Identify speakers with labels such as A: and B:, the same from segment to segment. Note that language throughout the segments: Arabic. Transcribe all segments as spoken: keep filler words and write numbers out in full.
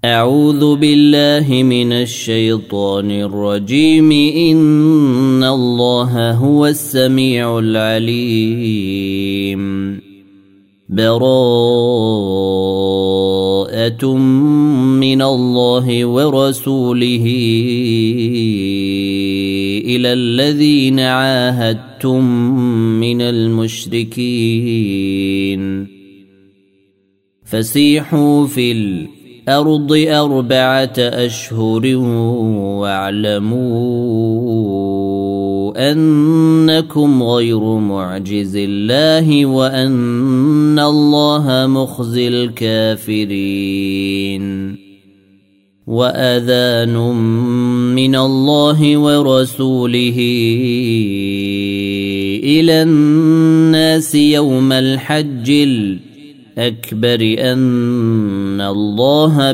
A: أعوذ بالله من الشيطان الرجيم. إن الله هو السميع العليم. براءة من الله ورسوله إلى الذين عاهدتم من المشركين فسيحوا في الأرض أرض أربعة أشهر واعلموا أنكم غير معجز الله وأن الله مخزي الكافرين. وأذان من الله ورسوله إلى الناس يوم الحج الأكبر أن الله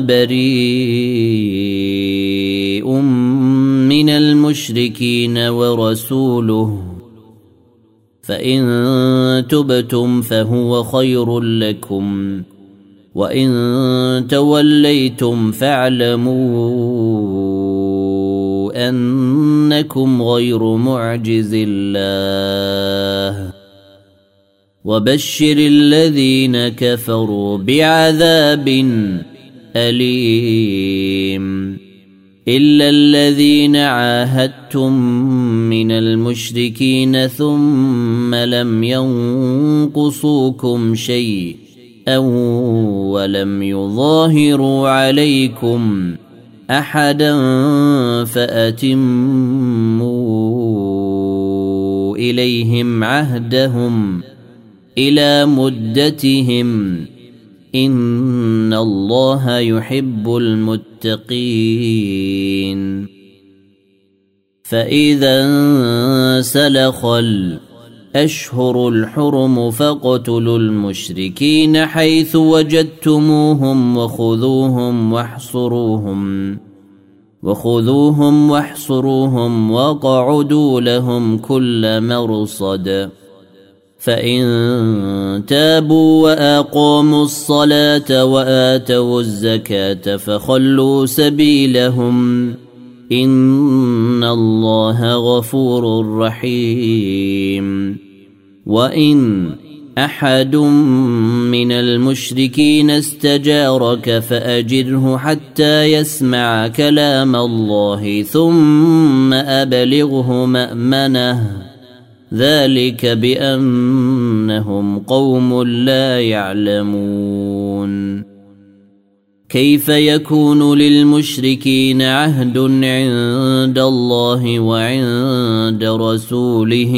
A: بريء من المشركين ورسوله فإن تبتم فهو خير لكم وإن توليتم فاعلموا أنكم غير معجز الله وبشر الذين كفروا بعذاب أليم. إلا الذين عاهدتم من المشركين ثم لم ينقصوكم شيئا ولم يظاهروا عليكم أحدا فأتموا إليهم عهدهم إلى مدتهم إن الله يحب المتقين. فإذا انسلخ الأشهر الحرم فاقتلوا المشركين حيث وجدتموهم وخذوهم واحصروهم وخذوهم واحصروهم واقعدوا لهم كل مرصد. فإن تابوا وأقاموا الصلاة وآتوا الزكاة فخلوا سبيلهم إن الله غفور رحيم. وإن أحد من المشركين استجارك فأجره حتى يسمع كلام الله ثم أبلغه مأمنه ذلك بأنهم قوم لا يعلمون. كيف يكون للمشركين عهد عند الله وعند رسوله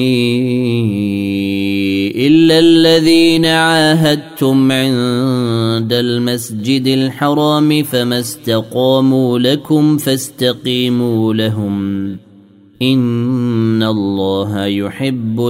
A: إلا الذين عاهدتم عند المسجد الحرام فما استقاموا لكم فاستقيموا لهم إن الله يحب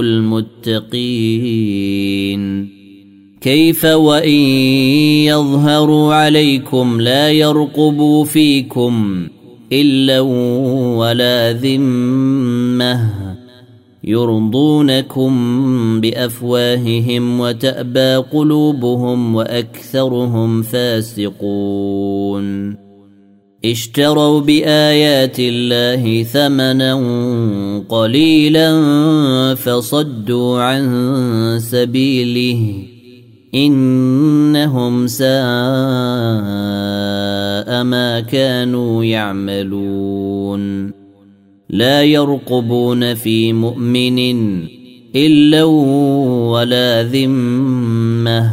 A: المتقين. كيف وإن يظهروا عليكم لا يرقبوا فيكم إلا ولا ذمة يرضونكم بأفواههم وتأبى قلوبهم وأكثرهم فاسقون. اشتروا بآيات الله ثمنا قليلا فصدوا عن سبيله إنهم ساء ما كانوا يعملون. لا يرقبون في مؤمن إلا ولا ذمة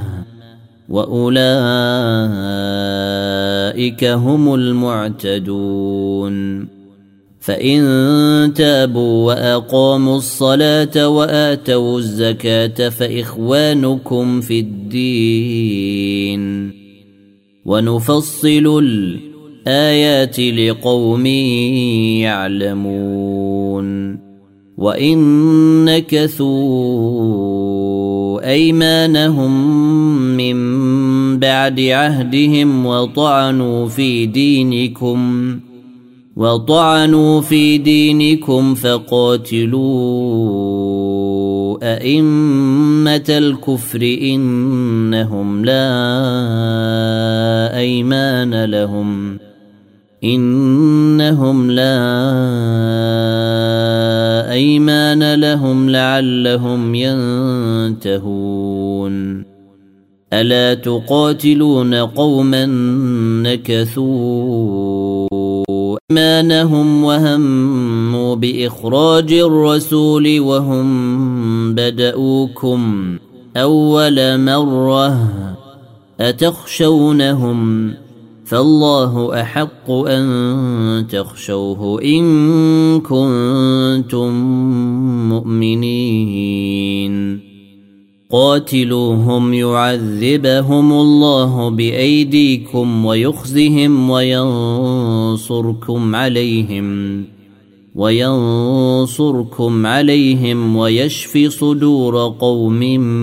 A: وأولئك هم المعتدون. فإن تابوا وأقاموا الصلاة وآتوا الزكاة فإخوانكم في الدين ونفصل الآيات لقوم يعلمون. وإن نكثوا أيمانهم من بعد عهدهم وطعنوا في دينكم وطعنوا في دينكم فقاتلوا أئمة الكفر إنهم لا أيمان لهم إنهم لا أيمان لهم لعلهم ينتهون ألا تقاتلون قوما نكثوا إيمانهم وهموا بإخراج الرسول وهم بدؤوكم أول مرة أتخشونهم فالله أحق أن تخشوه إن كنتم مؤمنين قاتلوهم يعذبهم الله بأيديكم ويخزهم وينصركم عليهم وينصركم عليهم ويشف صدور قوم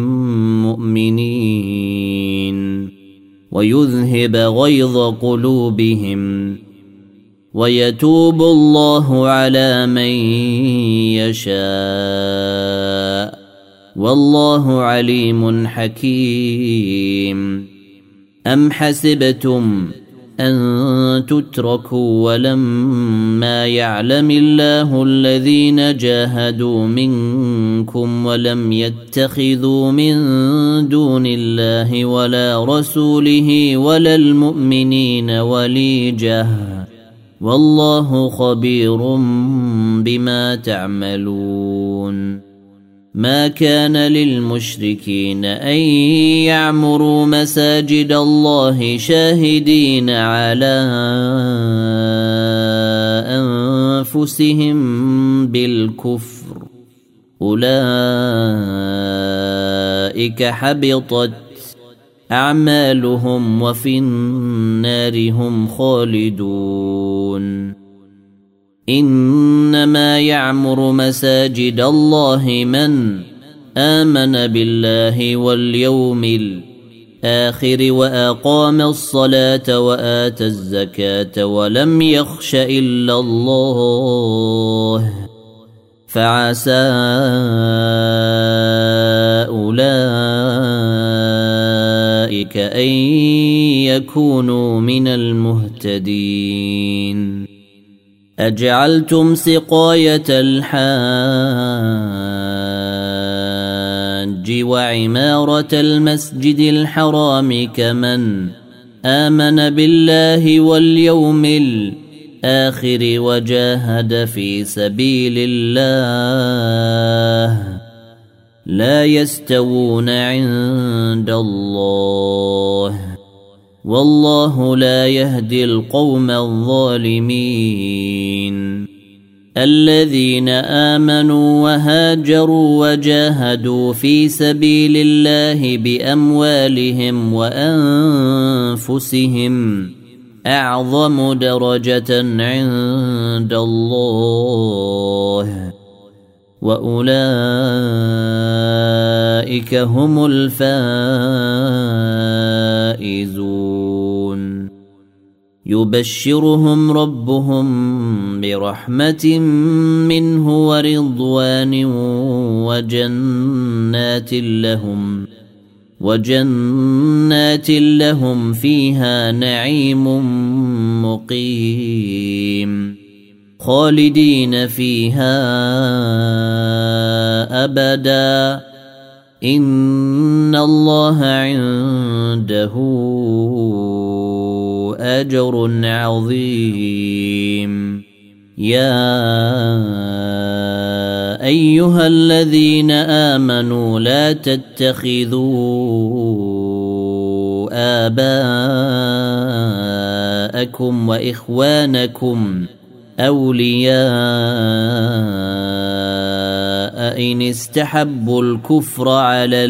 A: مؤمنين ويذهب غيظ قلوبهم ويتوب الله على من يشاء والله عليم حكيم أم حسبتم أن تتركوا ولما يعلم الله الذين جاهدوا منكم ولم يتخذوا من دون الله ولا رسوله ولا المؤمنين وليجة والله خبير بما تعملون ما كان للمشركين أن يعمروا مساجد الله شاهدين على أنفسهم بالكفر أولئك حبطت أعمالهم وفي النار هم خالدون إنما يعمر مساجد الله من آمن بالله واليوم الآخر وأقام الصلاة وآتى الزكاة ولم يخش إلا الله فعسى أولئك أن يكونوا من المهتدين أجعلتم سقاية الحاج وعمارة المسجد الحرام كمن آمن بالله واليوم الآخر وجاهد في سبيل الله لا يستوون عند الله والله لا يهدي القوم الظالمين الذين آمنوا وهاجروا وجاهدوا في سبيل الله بأموالهم وأنفسهم أعظم درجة عند الله وأولئك هم الفائزون يبشرهم ربهم برحمة منه ورضوان وجنات لهم وجنات لهم فيها نعيم مقيم خالدين فيها أبدا إن الله عنده أجر عظيم يا أيها الذين آمنوا لا تتخذوا آباءكم وإخوانكم أولياء إن استحبوا الكفر على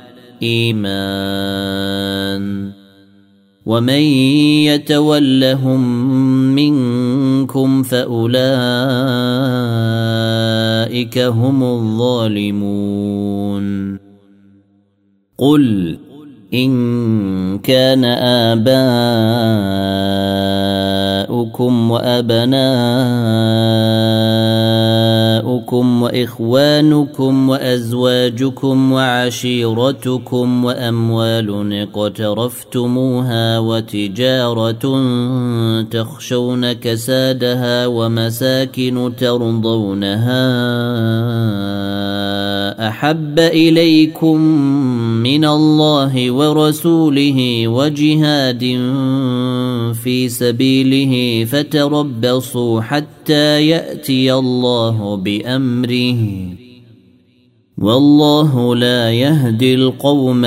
A: الإيمان ومن يتولهم منكم فأولئك هم الظالمون قل إن كان آباؤكم وأبناؤكم أبناؤكم وإخوانكم وأزواجكم وعشيرتكم وأموال اقترفتموها وتجارة تخشون كسادها ومساكن ترضونها أحب إليكم من الله ورسوله وجهاد في سبيله فتربصوا حتى يأتي الله بأمره والله لا يهدي القوم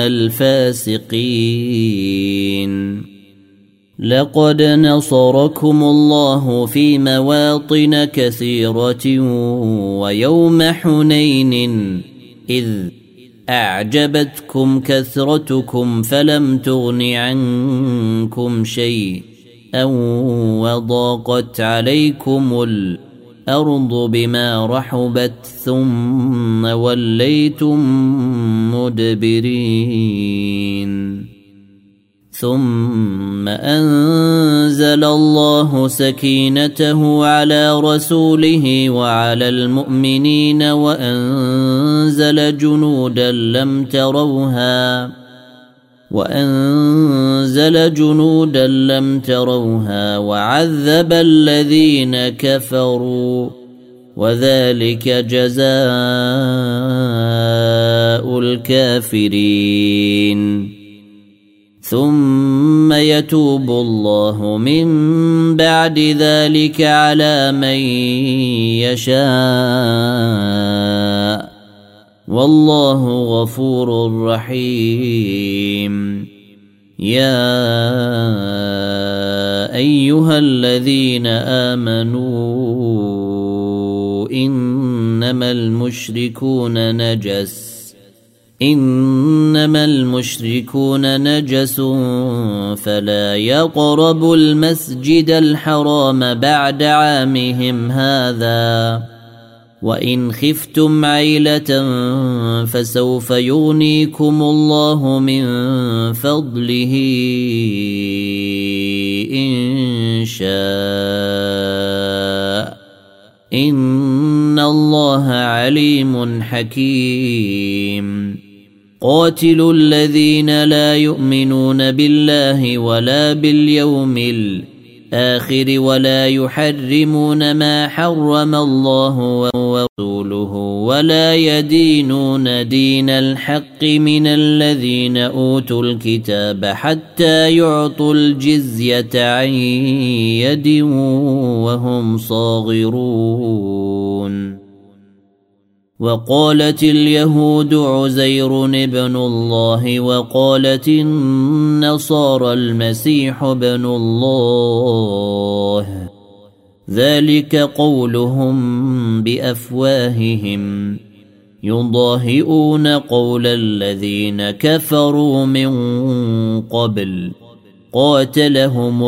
A: الفاسقين. لقد نصركم الله في مواطن كثيرة ويوم حنين إذ أعجبتكم كثرتكم فلم تغن عنكم شيئا وضاقت عليكم الأرض بما رحبت ثم وليتم مدبرين ثم أنزل الله سكينته على رسوله وعلى المؤمنين وأنزل جنودا لم تروها وأنزل جنودا لم تروها وعذب الذين كفروا وذلك جزاء الكافرين. ثم يتوب الله من بعد ذلك على من يشاء والله غفور رحيم. يا أيها الذين آمنوا إنما المشركون نجس إنما المشركون نجس فلا يقربوا المسجد الحرام بعد عامهم هذا وإن خفتم عيلة فسوف يغنيكم الله من فضله إن شاء إن الله عليم حكيم. قاتلوا الذين لا يؤمنون بالله ولا باليوم الآخر ولا يحرمون ما حرم الله ورسوله ولا يدينون دين الحق من الذين أوتوا الكتاب حتى يعطوا الجزية عن يد وهم صاغرون. وقالت اليهود عزير ابن الله وقالت النصارى المسيح ابن الله ذلك قولهم بأفواههم يضاهئون قول الذين كفروا من قبل قاتلهم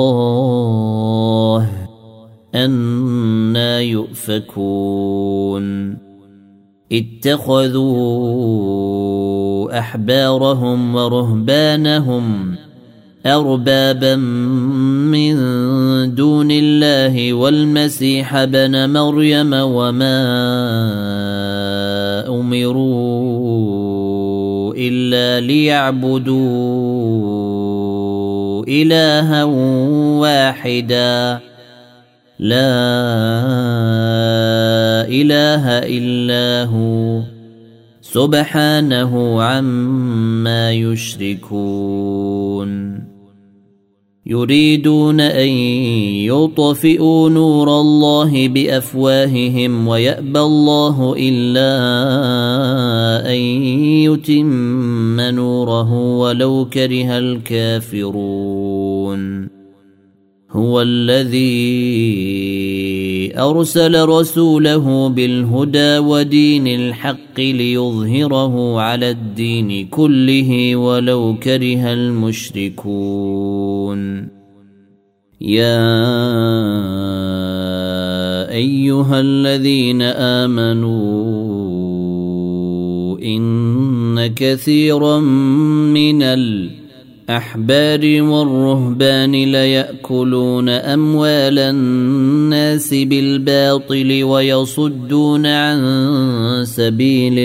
A: الله أنى يؤفكون. اتخذوا أحبارهم ورهبانهم أربابا من دون الله والمسيح ابن مريم وما أمروا إلا ليعبدوا إلها واحدا لا إله إلا هو سبحانه عما يشركون. يريدون أن يطفئوا نور الله بأفواههم ويأبى الله إلا أن يتم نوره ولو كره الكافرون. هو الذي أرسل رسوله بالهدى ودين الحق ليظهره على الدين كله ولو كره المشركون. يا أيها الذين آمنوا إن كثيرا من ال الأحبار والرهبان ليأكلون أموال الناس بالباطل ويصدون عن سبيل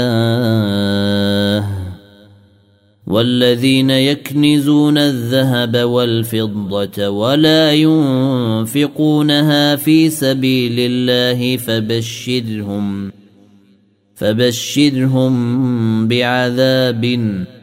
A: الله والذين يكنزون الذهب والفضة ولا ينفقونها في سبيل الله فبشرهم فبشرهم بعذاب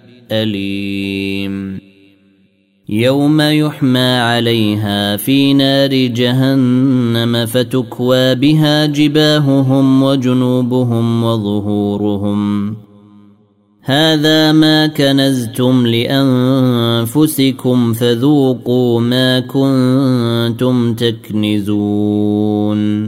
A: أليم يوم يحمى عليها في نار جهنم فتكوى بها جباههم وجنوبهم وظهورهم هذا ما كنزتم لأنفسكم فذوقوا ما كنتم تكنزون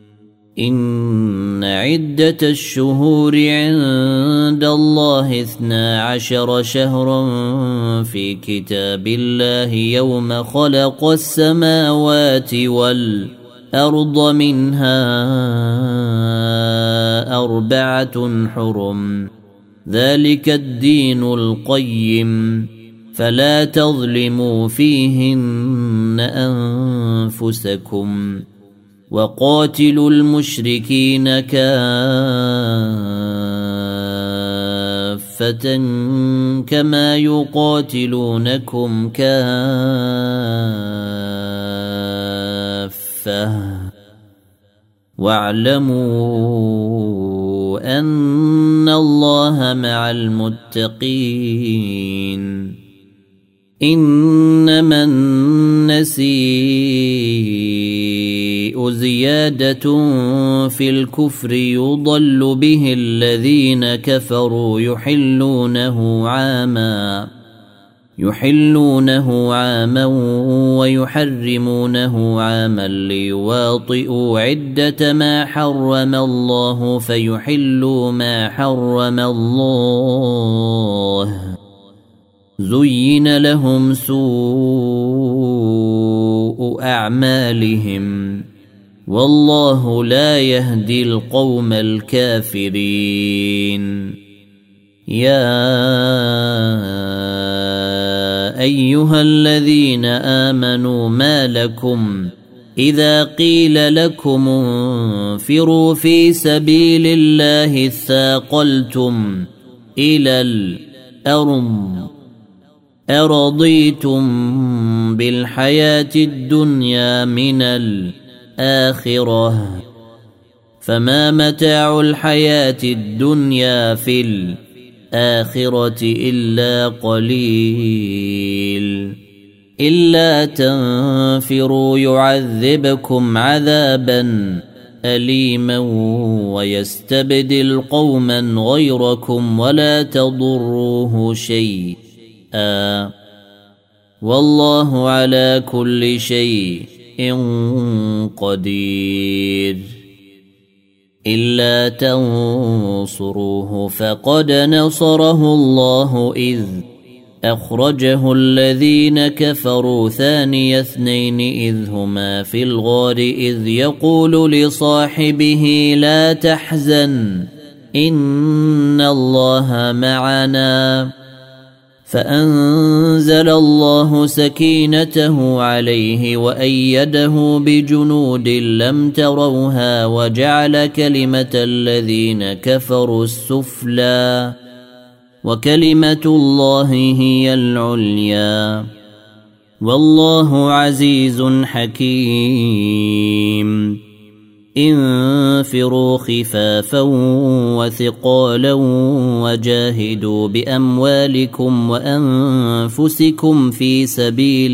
A: إن عدة الشهور عند الله اثنا عشر شهرا في كتاب الله يوم خلق السماوات والأرض منها أربعة حرم ذلك الدين القيم فلا تظلموا فيهن أنفسكم وقاتلوا المشركين كافة كما يقاتلونكم كافة واعلموا أن الله مع المتقين إنما النسيء زيادة في الكفر يضل به الذين كفروا يحلونه عاما يحلونه عاما ويحرمونه عاما ليواطئوا عدة ما حرم الله فيحلوا ما حرم الله زين لهم سوء أعمالهم والله لا يهدي القوم الكافرين يا أيها الذين آمنوا ما لكم إذا قيل لكم انفروا في سبيل الله اثاقلتم إلى الأرض أرضيتم بالحياة الدنيا من الآخرة فما متاع الحياة الدنيا في الآخرة إلا قليل إلا تنفروا يعذبكم عذابا أليما ويستبدل قوما غيركم ولا تضروه شيئا آه والله على كل شيء قدير إلا تنصروه فقد نصره الله إذ أخرجه الذين كفروا ثاني اثنين إذ هما في الغار إذ يقول لصاحبه لا تحزن إن الله معنا فأنزل الله سكينته عليه وأيده بجنود لم تروها وجعل كلمة الذين كفروا السفلى وكلمة الله هي العليا والله عزيز حكيم انفروا خفافا وثقالا وجاهدوا بأموالكم وأنفسكم في سبيل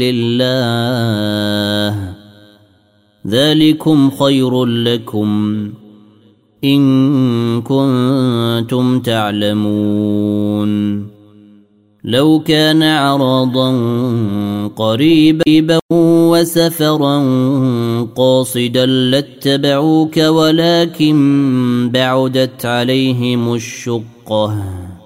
A: الله ذلكم خير لكم إن كنتم تعلمون لو كان عراضا قريبا وسفرا قاصدا لاتبعوك ولكن بعدت عليهم الشقة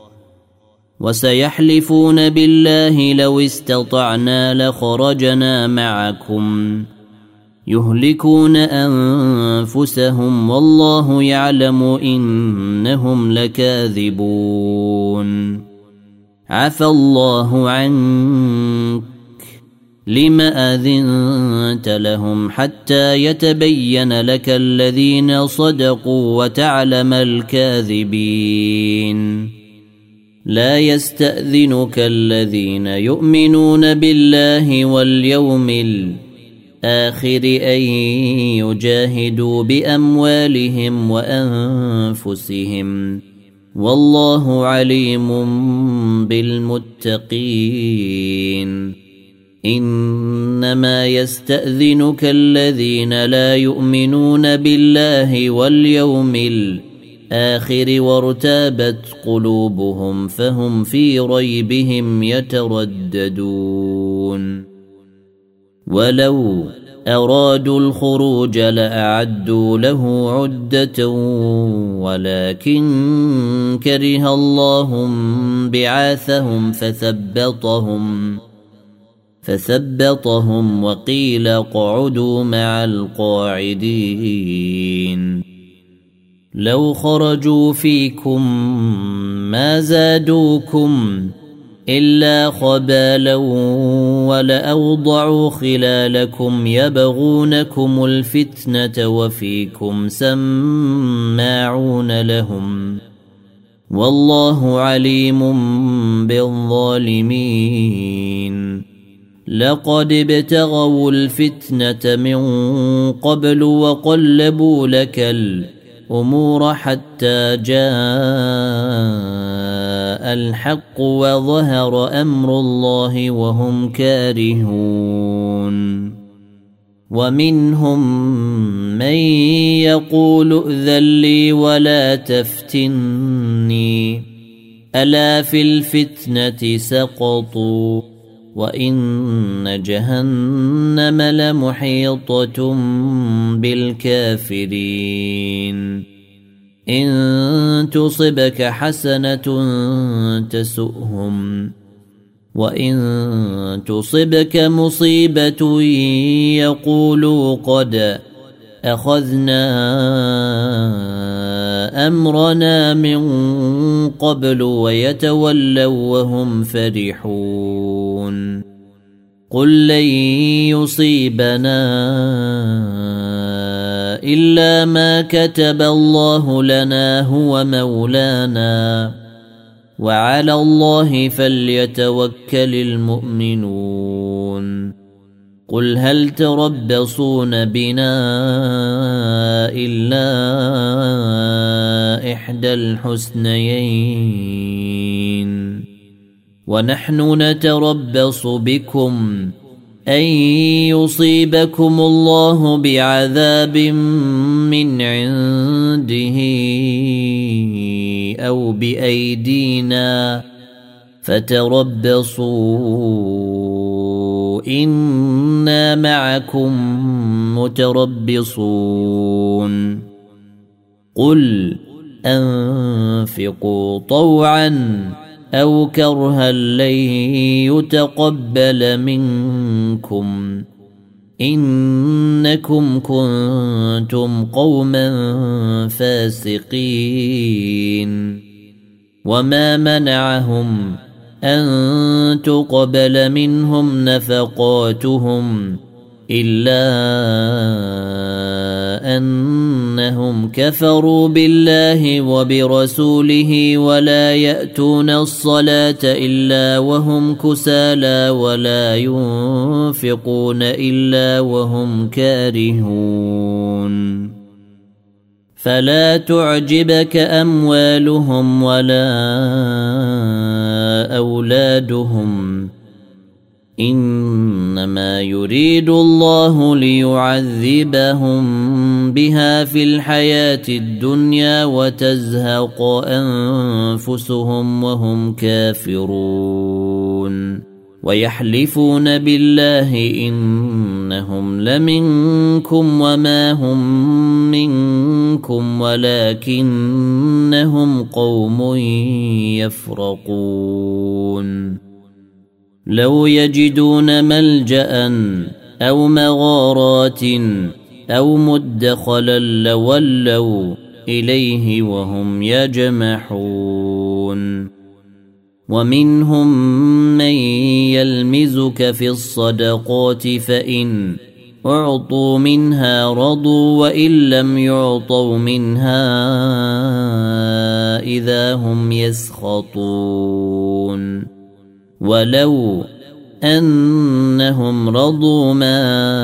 A: وسيحلفون بالله لو استطعنا لخرجنا معكم يهلكون أنفسهم والله يعلم إنهم لكاذبون عفى الله عنك لم أذنت لهم حتى يتبين لك الذين صدقوا وتعلم الكاذبين لا يستأذنك الذين يؤمنون بالله واليوم الآخر أن يجاهدوا بأموالهم وأنفسهم والله عليم بالمتقين إنما يستأذنك الذين لا يؤمنون بالله واليوم الآخر وارتابت قلوبهم فهم في ريبهم يترددون ولو أرادوا الخروج لأعدوا له عدة ولكن كره الله بعاثهم فثبطهم فثبطهم وقيل اقعدوا مع القاعدين لو خرجوا فيكم ما زادوكم إلا خبالا ولأوضعوا خلالكم يبغونكم الفتنة وفيكم سماعون لهم والله عليم بالظالمين لقد ابتغوا الفتنة من قبل وقلبوا لك الأمور حتى جاء الحق وظهر أمر الله وهم كارهون ومنهم من يقول ائذن لي ولا تفتني ألا في الفتنة سقطوا وإن جهنم لمحيطة بالكافرين إن تصبك حسنة تسؤهم وإن تصبك مصيبة يقولوا قد أخذنا أمرنا من قبل ويتولوا وهم فرحون قل لن يصيبنا إلا ما كتب الله لنا هو مولانا وعلى الله فليتوكل المؤمنون قل هل تربصون بنا إلا إحدى الحسنيين ونحن نتربص بكم أن يصيبكم الله بعذاب من عنده أو بأيدينا فتربصوا إنا معكم متربصون قل أنفقوا طوعا أو كرها لن يتقبل منكم إنكم كنتم قوما فاسقين وما منعهم أن تقبل منهم نفقاتهم إلا أنهم كفروا بالله وبرسوله ولا يأتون الصلاة إلا وهم كسالى ولا ينفقون إلا وهم كارهون فلا تعجبك أموالهم ولا أولادهم إنما يريد الله ليعذبهم بها في الحياة الدنيا وتزهق أنفسهم وهم كافرون ويحلفون بالله إنهم لمنكم وما هم منكم ولكنهم قوم يفرقون لو يجدون ملجأ أو مغارات أو مدخلا لولوا إليه وهم يجمحون ومنهم من يلمزك في الصدقات فإن أعطوا منها رضوا وإن لم يعطوا منها إذا هم يسخطون ولو أنهم رضوا ما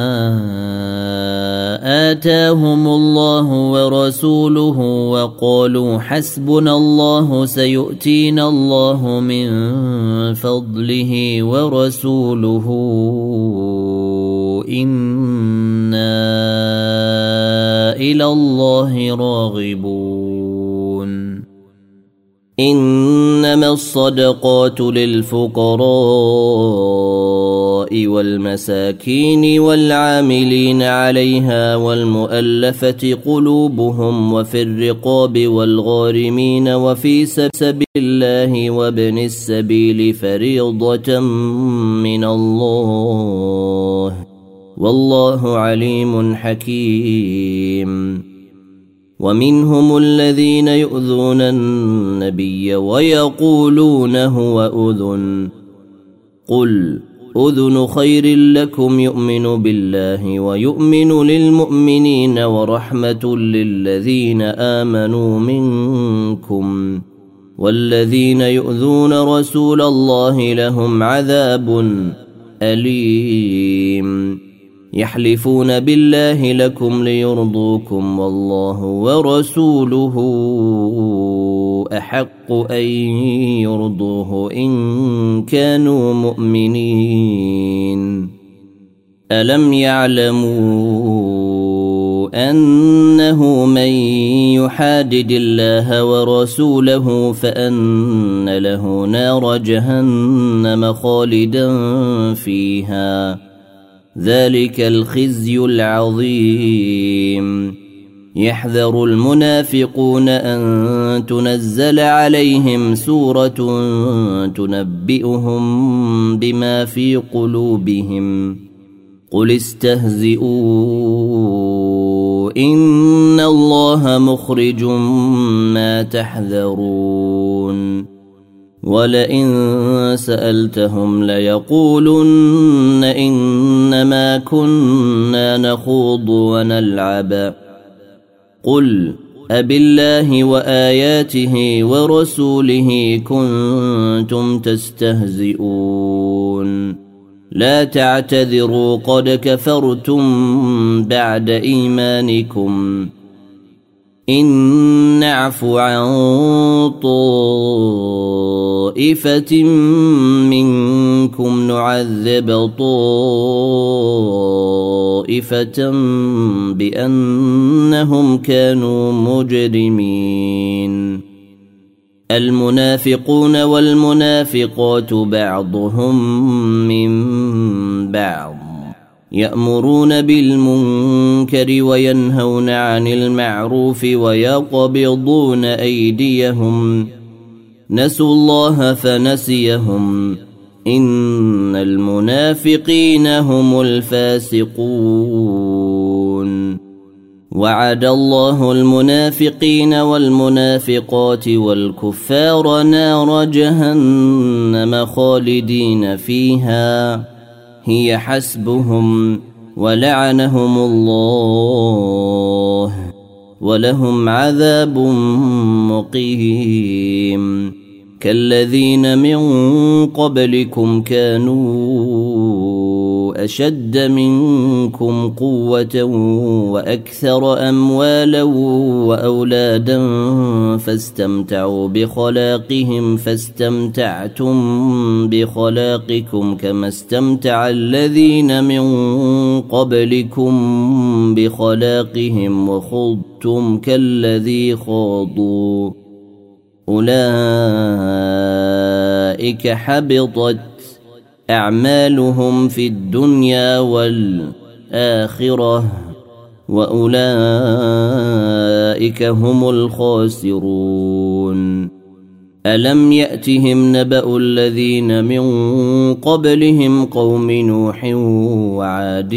A: آتاهم الله ورسوله وقالوا حسبنا الله سيؤتينا الله من فضله ورسوله إنا إلى الله راغبون إنما الصدقات للفقراء والمساكين والعاملين عليها والمؤلفة قلوبهم وفي الرقاب والغارمين وفي سبيل الله وابن السبيل فريضة من الله والله عليم حكيم ومنهم الذين يؤذون النبي ويقولون هو أذن قل أذن خير لكم يؤمن بالله ويؤمن للمؤمنين ورحمة للذين آمنوا منكم والذين يؤذون رسول الله لهم عذاب أليم يحلفون بالله لكم ليرضوكم والله ورسوله أحق أن يرضوه إن كانوا مؤمنين ألم يعلموا أنه من يحادد الله ورسوله فأن له نار جهنم خالدا فيها ذلك الخزي العظيم يحذر المنافقون أن تنزل عليهم سورة تنبئهم بما في قلوبهم قل استهزئوا إن الله مخرج ما تحذرون ولئن سألتهم ليقولن إنما كنا نخوض ونلعب قل أبالله وآياته ورسوله كنتم تستهزئون لا تعتذروا قد كفرتم بعد إيمانكم إن نعف عن طائفة منكم نعذب طائفة بأنهم كانوا مجرمين المنافقون والمنافقات بعضهم من بعض يأمرون بالمنكر وينهون عن المعروف ويقبضون أيديهم نسوا الله فنسيهم إن المنافقين هم الفاسقون وعد الله المنافقين والمنافقات والكفار نار جهنم خالدين فيها هي حسبهم ولعنهم الله ولهم عذاب مقيم كالذين من قبلكم كانوا أشد منكم قوة وأكثر أموالا وأولادا فاستمتعوا بخلاقهم فاستمتعتم بخلاقكم كما استمتع الذين من قبلكم بخلاقهم وخضتم كالذي خاضوا أولئك حبطت أعمالهم في الدنيا والآخرة وأولئك هم الخاسرون ألم يأتهم نبأ الذين من قبلهم قوم نوح وعاد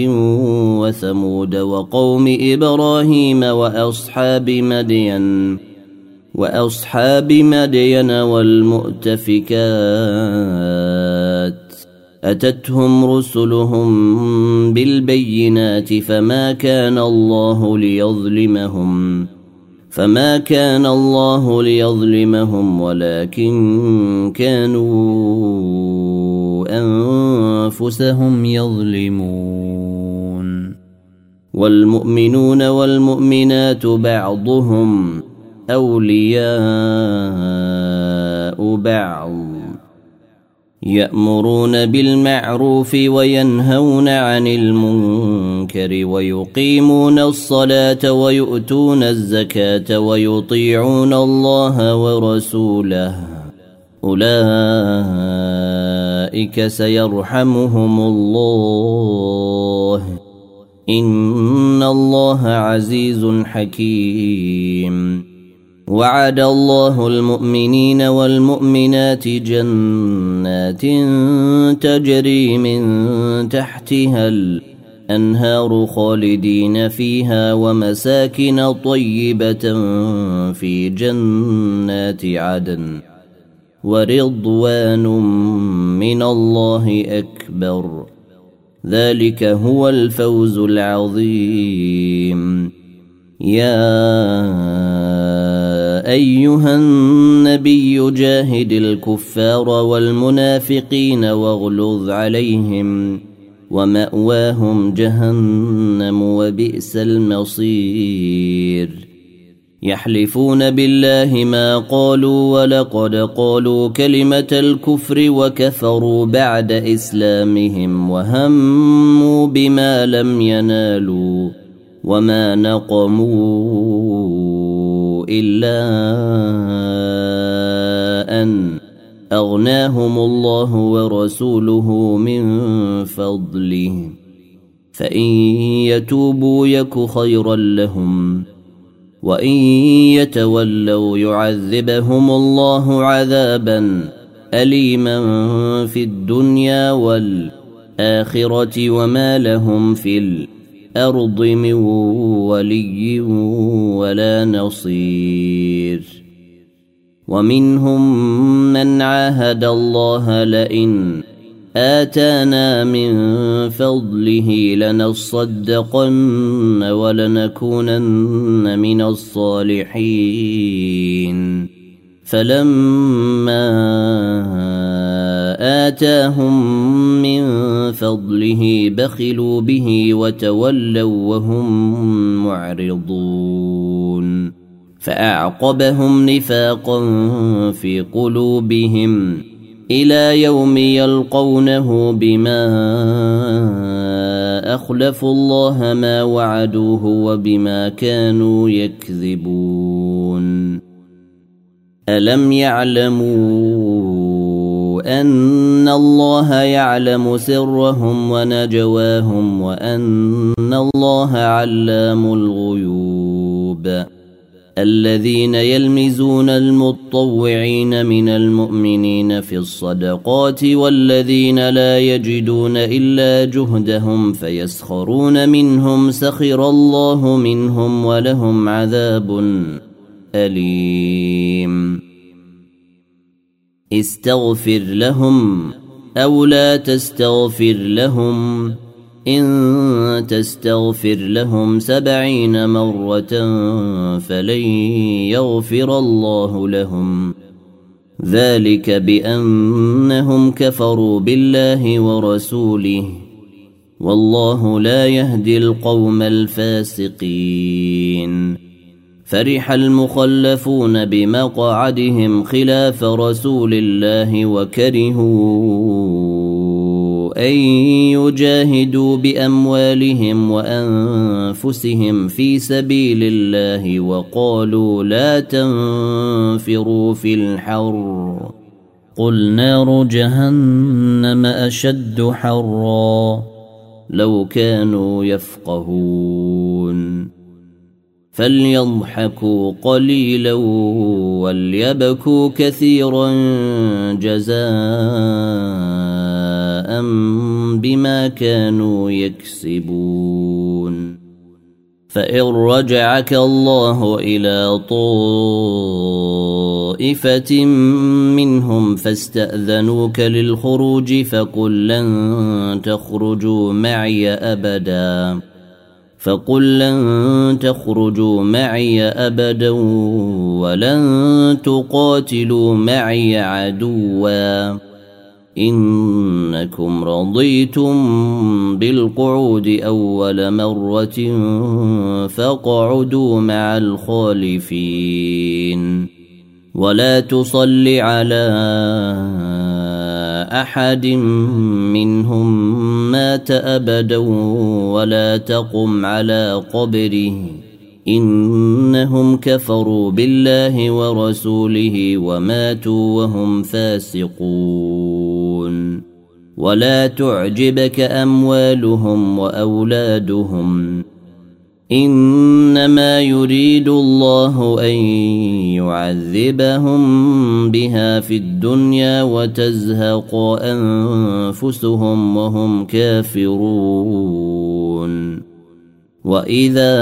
A: وثمود وقوم إبراهيم وأصحاب مدين وأصحاب مدين والمؤتفكات أتتهم رسلهم بالبينات فما كان الله ليظلمهم فما كان الله ليظلمهم ولكن كانوا أنفسهم يظلمون. والمؤمنون والمؤمنات بعضهم أولياء بعض يأمرون بالمعروف وينهون عن المنكر ويقيمون الصلاة ويؤتون الزكاة ويطيعون الله ورسوله أولئك سيرحمهم الله إن الله عزيز حكيم. وعد الله المؤمنين والمؤمنات جنات تجري من تحتها الأنهار خالدين فيها ومساكن طيبة في جنات عدن ورضوان من الله أكبر ذلك هو الفوز العظيم. يا أيها النبي جاهد الكفار والمنافقين واغلظ عليهم ومأواهم جهنم وبئس المصير. يحلفون بالله ما قالوا ولقد قالوا كلمة الكفر وكفروا بعد إسلامهم وهموا بما لم ينالوا وما نقموا إلا أن أغناهم الله ورسوله من فضله فإن يتوبوا يك خيرا لهم وإن يتولوا يعذبهم الله عذابا أليما في الدنيا والآخرة وما لهم في الأرض من ولي ولا نصير. ومنهم من عاهد الله لئن آتانا من فضله لنصدقن ولنكونن من الصالحين فلما آتاهم من فضله بخلوا به وتولوا وهم معرضون فأعقبهم نفاقا في قلوبهم إلى يوم يلقونه بما أخلفوا الله ما وعدوه وبما كانوا يكذبون. ألم يعلموا أن الله يعلم سرهم ونجواهم وأن الله علام الغيوب. الذين يلمزون المطوعين من المؤمنين في الصدقات والذين لا يجدون إلا جهدهم فيسخرون منهم سخر الله منهم ولهم عذاب أليم. استغفر لهم أو لا تستغفر لهم إن تستغفر لهم سبعين مرة فلن يغفر الله لهم ذلك بأنهم كفروا بالله ورسوله والله لا يهدي القوم الفاسقين. فرح المخلفون بمقعدهم خلاف رسول الله وكرهوا أن يجاهدوا بأموالهم وأنفسهم في سبيل الله وقالوا لا تنفروا في الحر قل نار جهنم أشد حرا لو كانوا يفقهون. فليضحكوا قليلا وليبكوا كثيرا جزاء بما كانوا يكسبون. فإن رجعك الله إلى طائفة طائفة منهم فاستأذنوك للخروج فقل لن تخرجوا معي أبدا فقل لن تخرجوا معي أبدا ولن تقاتلوا معي عدوا إنكم رضيتم بالقعود أول مرة فاقعدوا مع الخالفين ولا تصل على أحد منهم مات أبدا ولا تقم على قبره إنهم كفروا بالله ورسوله وماتوا وهم فاسقون ولا تعجبك أموالهم وأولادهم إنما يريد الله أن يعذبهم بها في الدنيا وتزهق أنفسهم وهم كافرون وإذا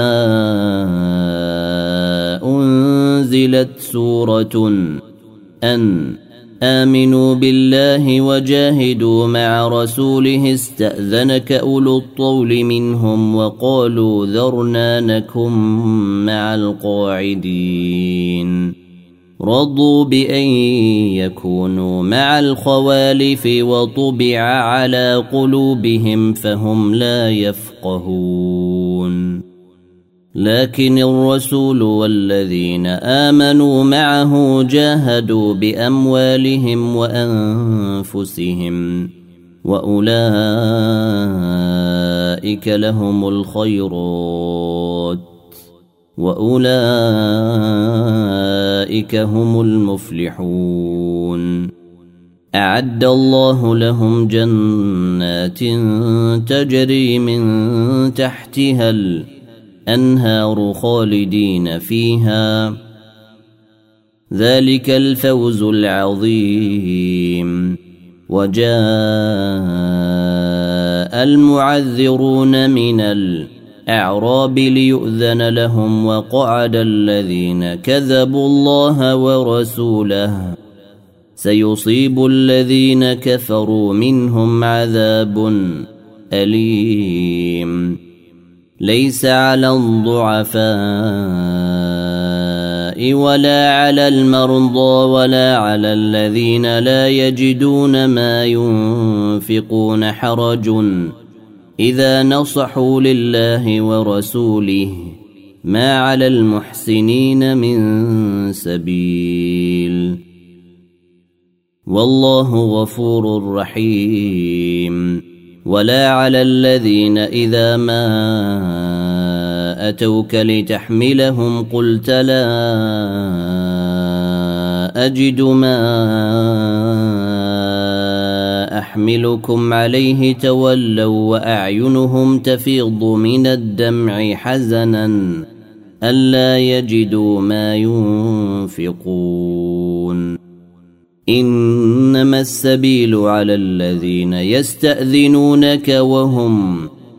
A: أنزلت سورة أن آمنوا بالله وجاهدوا مع رسوله استأذنك أولو الطول منهم وقالوا ذرنا نكن مع القاعدين رضوا بأن يكونوا مع الخوالف وطبع على قلوبهم فهم لا يفقهون لكن الرسول والذين آمنوا معه جاهدوا بأموالهم وأنفسهم وأولئك لهم الخيرات وأولئك هم المفلحون أعد الله لهم جنات تجري من تحتها الأنهار خالدين فيها ذلك الفوز العظيم وجاء المعذرون من الأعراب ليؤذن لهم وقعد الذين كذبوا الله ورسوله سيصيب الذين كفروا منهم عذاب أليم ليس على الضعفاء ولا على المرضى ولا على الذين لا يجدون ما ينفقون حرج إذا نصحوا لله ورسوله ما على المحسنين من سبيل والله غفور رحيم ولا على الذين إذا ما أتوك لتحملهم قلت لا أجد ما أحملكم عليه تولوا وأعينهم تفيض من الدمع حزنا ألا يجدوا ما ينفقون إنما السبيل على الذين يستأذنونك وهم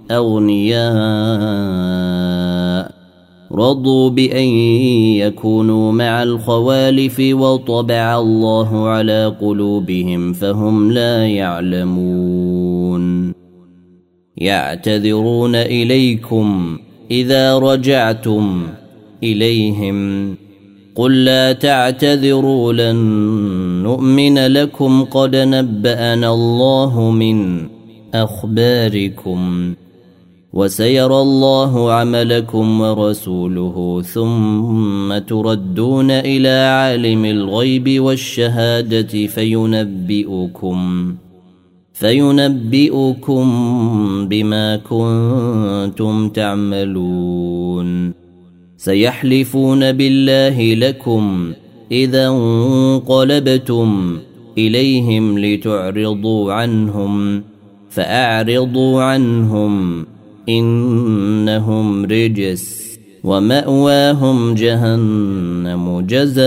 A: أغنياء رضوا بأن يكونوا مع الخوالف وطبع الله على قلوبهم فهم لا يعلمون يعتذرون إليكم إذا رجعتم إليهم قل لا تعتذروا لن نؤمن لكم قد نبأنا الله من أخباركم وسيرى الله عملكم ورسوله ثم تردون إلى عالم الغيب والشهادة فينبئكم فينبئكم بما كنتم تعملون سيحلفون بالله لكم إذا انقلبتم إليهم لتعرضوا عنهم فأعرضوا عنهم إنهم رجس ومأواهم جهنم جزاء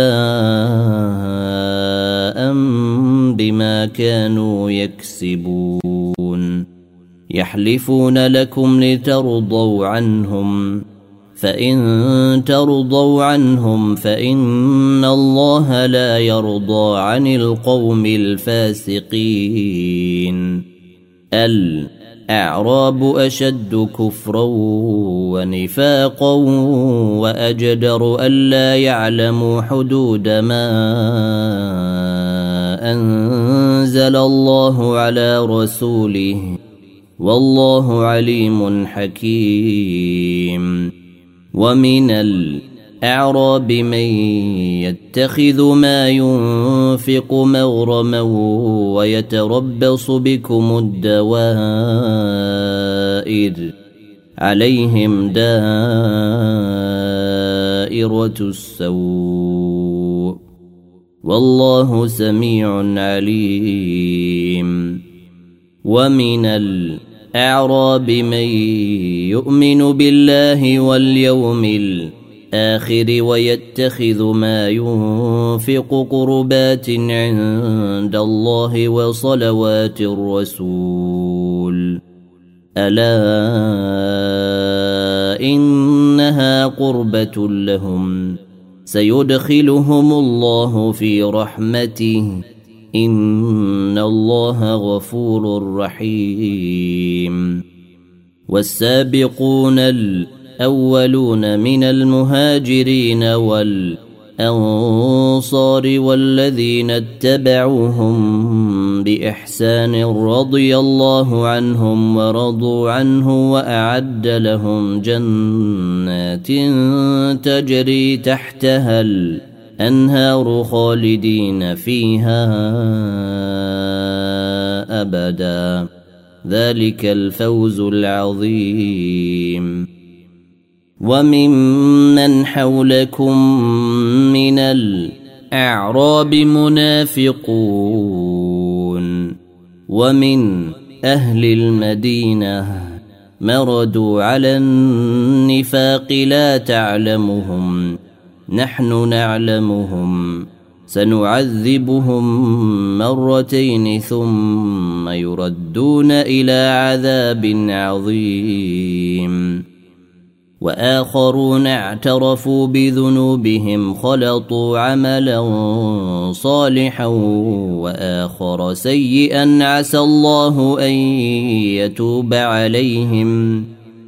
A: بما كانوا يكسبون يحلفون لكم لترضوا عنهم فإن ترضوا عنهم فإن الله لا يرضى عن القوم الفاسقين. الأعراب أشد كفرا ونفاقا وأجدر ألا يعلموا حدود ما أنزل الله على رسوله والله عليم حكيم. ومن الأعراب من يتخذ ما ينفق مغرما ويتربص بكم الدوائر عليهم دائرة السوء والله سميع عليم. ومن الأعراب من يؤمن بالله واليوم الآخر ويتخذ ما ينفق قربات عند الله وصلوات الرسول ألا إنها قربة لهم سيدخلهم الله في رحمته إن الله غفور رحيم. والسابقون الأولون من المهاجرين والأنصار والذين اتبعوهم بإحسان رضي الله عنهم ورضوا عنه وأعد لهم جنات تجري تحتها الأنهار خالدين فيها أبدا ذلك الفوز العظيم. وممن حولكم من الأعراب منافقون ومن أهل المدينة مردوا على النفاق لا تعلمهم نحن نعلمهم سنعذبهم مرتين ثم يردون إلى عذاب عظيم. وآخرون اعترفوا بذنوبهم خلطوا عملا صالحا وآخر سيئا عسى الله أن يتوب عليهم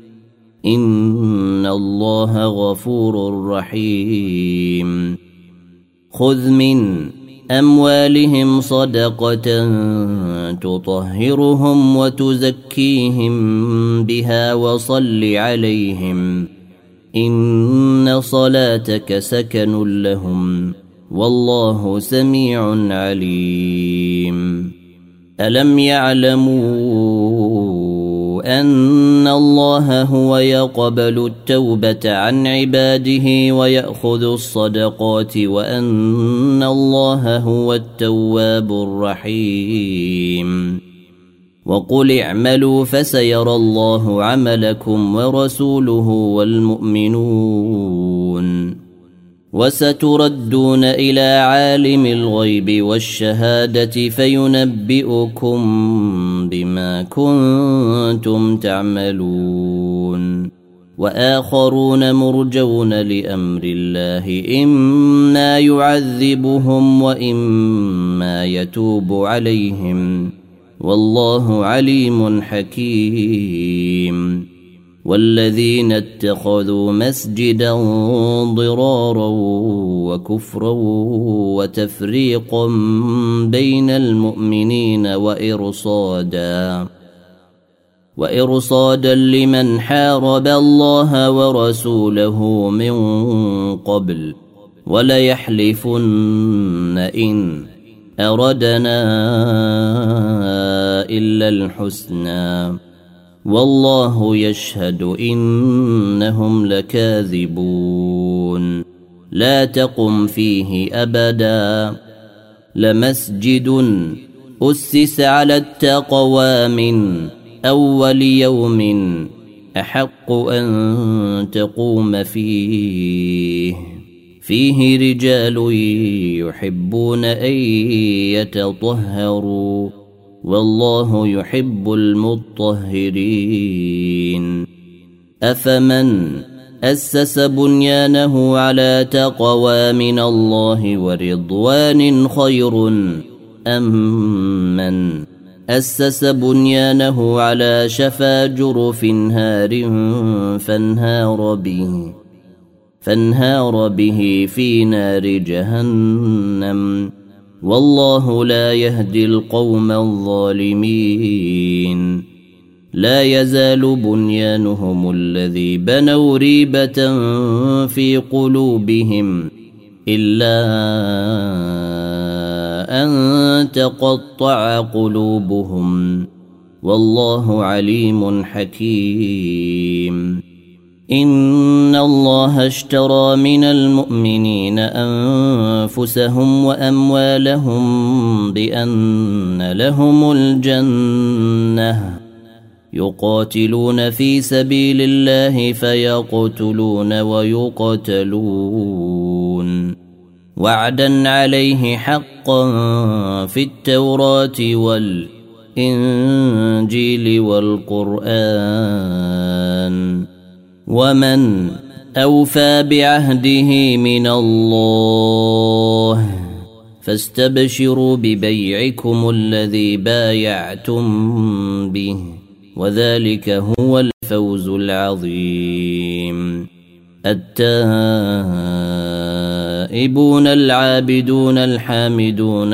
A: إن الله غفور رحيم. خذ من أموالهم صدقة تطهرهم وتزكيهم بها وصل عليهم إن صلاتك سكن لهم والله سميع عليم. ألم يعلموا أن الله هو يقبل التوبة عن عباده ويأخذ الصدقات وأن الله هو التواب الرحيم. وقل اعملوا فسيرى الله عملكم ورسوله والمؤمنون وستردون إلى عالم الغيب والشهادة فينبئكم بما كنتم تعملون. وآخرون مرجون لأمر الله إما يعذبهم وإما يتوب عليهم والله عليم حكيم. والذين اتخذوا مسجدا ضرارا وكفرا وتفريقا بين المؤمنين وإرصادا وإرصادا لمن حارب الله ورسوله من قبل وليحلفن إن أردنا إلا الحسنى والله يشهد إنهم لكاذبون. لا تقم فيه أبدا لمسجد أسس على التقوى من أول يوم أحق أن تقوم فيه فيه رجال يحبون أن يتطهروا والله يحب المطهرين. أفمن أسس بنيانه على تقوى من الله ورضوان خير أم من أسس بنيانه على شفا جرف هار فانهار به فانهار به في نار جهنم والله لا يهدي القوم الظالمين لا يزال بنيانهم الذي بنوا ريبة في قلوبهم إلا أن تقطع قلوبهم والله عليم حكيم إن الله اشترى من المؤمنين أنفسهم وأموالهم بأن لهم الجنة يقاتلون في سبيل الله فيقتلون ويقتلون وعدا عليه حقا في التوراة والإنجيل والقرآن ومن أوفى بعهده من الله فاستبشروا ببيعكم الذي بايعتم به وذلك هو الفوز العظيم التائبون العابدون الحامدون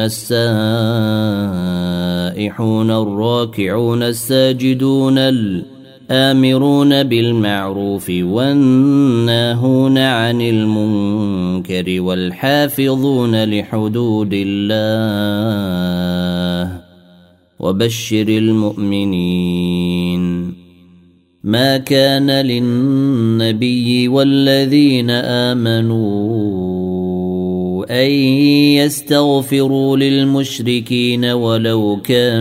A: السائحون الراكعون الساجدون الآمرون بالمعروف والناهون عن المنكر والحافظون لحدود الله وبشر المؤمنين ما كان للنبي والذين آمنوا أن يستغفروا للمشركين ولو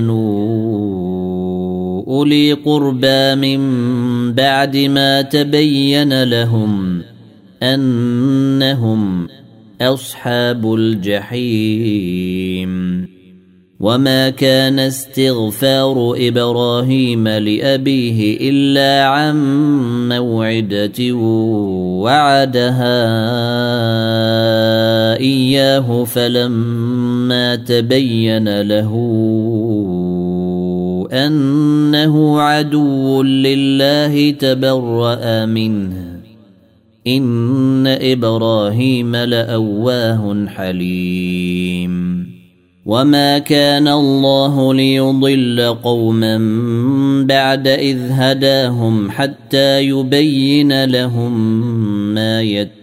A: كانوا أولي قربى من بعد ما تبين لهم أنهم أصحاب الجحيم وما كان استغفار إبراهيم لأبيه إلا عن موعدة وعدها إياه فلما تبين له أنه عدو لله تبرأ منه إن إبراهيم لأواه حليم وما كان الله ليضل قوما بعد إذ هداهم حتى يبين لهم ما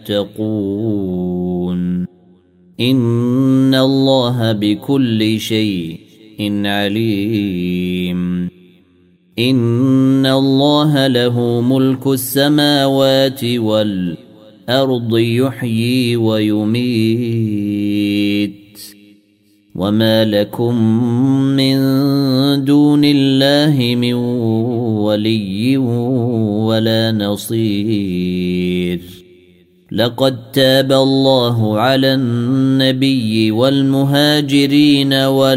A: يتقون إن الله بكل شيء عليم إن الله له ملك السماوات والأرض يحيي ويميت وما لكم من دون الله من ولي ولا نصير لقد تاب الله على النبي والمهاجرين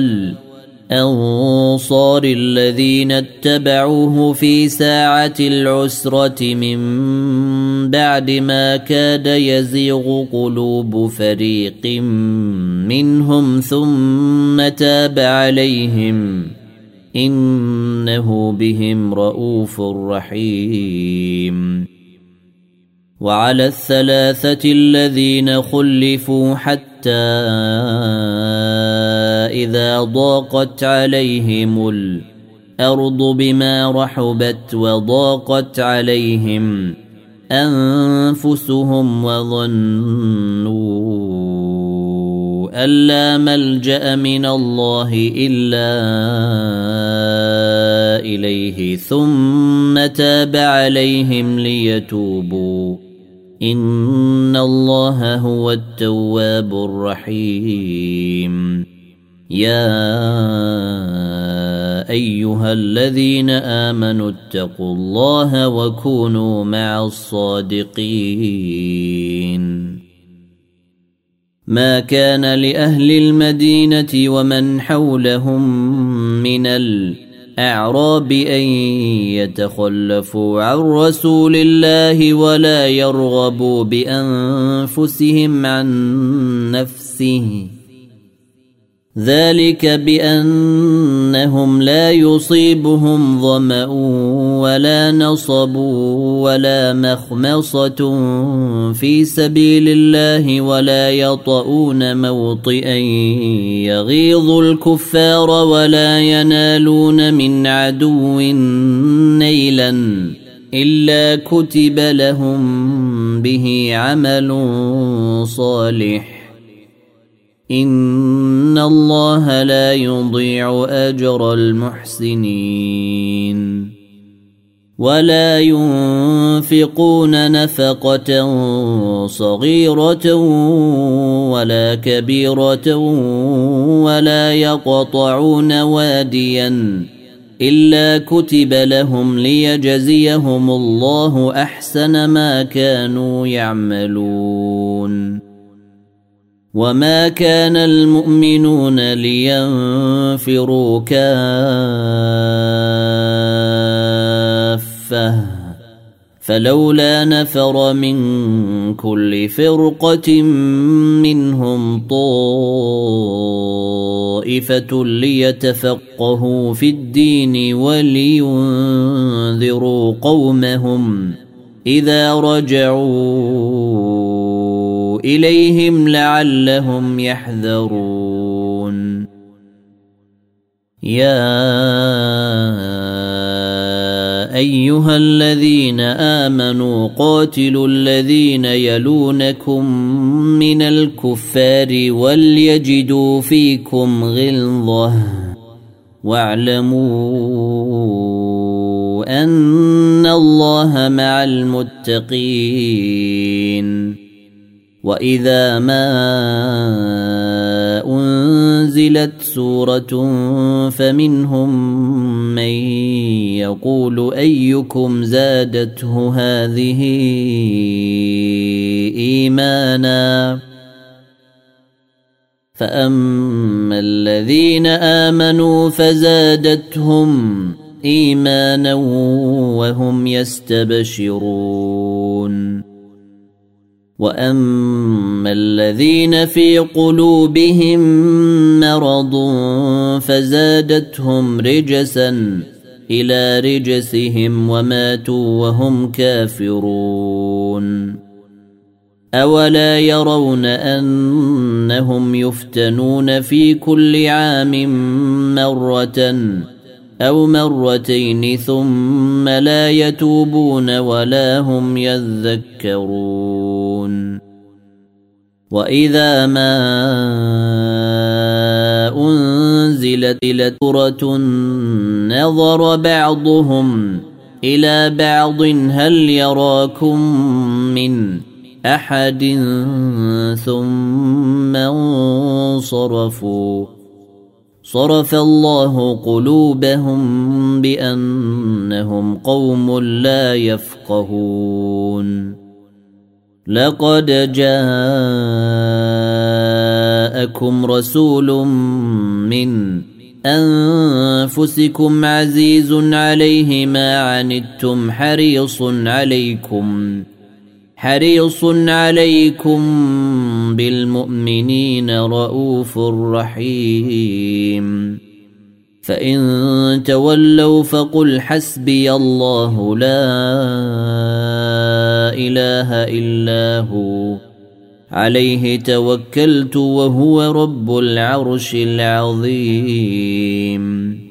A: والأنصار الذين اتبعوه في ساعة العسرة من بعد ما كاد يزيغ قلوب فريق منهم ثم تاب عليهم إنه بهم رءوف رحيم وعلى الثلاثة الذين خلفوا حتى إذا ضاقت عليهم الأرض بما رحبت وضاقت عليهم أنفسهم وظنوا أن لا ملجأ من الله إلا إليه ثم تاب عليهم ليتوبوا إن الله هو التواب الرحيم يا أيها الذين آمنوا اتقوا الله وكونوا مع الصادقين ما كان لأهل المدينة ومن حولهم من الأعراب أن يتخلفوا عن رسول الله ولا يرغبوا بأنفسهم عن نفسه ذلك بأنهم لا يصيبهم ظمأ ولا نصب ولا مخمصة في سبيل الله ولا يطؤون موطئا يغيظ الكفار ولا ينالون من عدو نيلا إلا كتب لهم به عمل صالح إن الله لا يضيع أجر المحسنين ولا ينفقون نفقة صغيرة ولا كبيرة ولا يقطعون واديا إلا كتب لهم ليجزيهم الله أحسن ما كانوا يعملون وما كان المؤمنون لينفروا كافة فلولا نفر من كل فرقة منهم طائفة ليتفقهوا في الدين ولينذروا قومهم إذا رجعوا إليهم لعلهم يحذرون يا أيها الذين آمنوا قاتلوا الذين يلونكم من الكفار وليجدوا فيكم غلظة واعلموا أن الله مع المتقين وإذا ما أنزلت سورة فمنهم من يقول أيكم زادته هذه إيمانا فأما الذين آمنوا فزادتهم إيمانا وهم يستبشرون وأما الذين في قلوبهم مرض فزادتهم رجسا إلى رجسهم وماتوا وهم كافرون أولا يرون أنهم يفتنون في كل عام مرة أو مرتين ثم لا يتوبون ولا هم يذكرون وإذا ما أنزلت إلى سورة نظر بعضهم إلى بعض هل يراكم من أحد ثم انصرفوا صرف الله قلوبهم بأنهم قوم لا يفقهون لقد جاءكم رسول من أنفسكم عزيز عليه ما عنتم حريص عليكم حريص عليكم بالمؤمنين رؤوف رحيم فإن تولوا فقل حسبي الله لا إله إلا هو عليه توكلت وهو رب العرش العظيم